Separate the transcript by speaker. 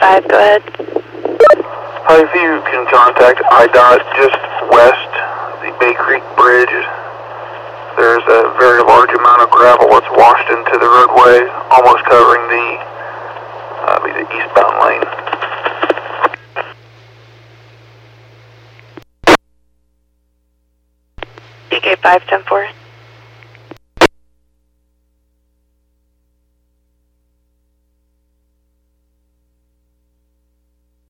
Speaker 1: 5, go ahead.
Speaker 2: Hi, if you can contact IDOT just west of the Bay Creek Bridge, there's a very large amount of gravel that's washed into the roadway, almost covering the eastbound lane.
Speaker 1: DK 5, 10-4.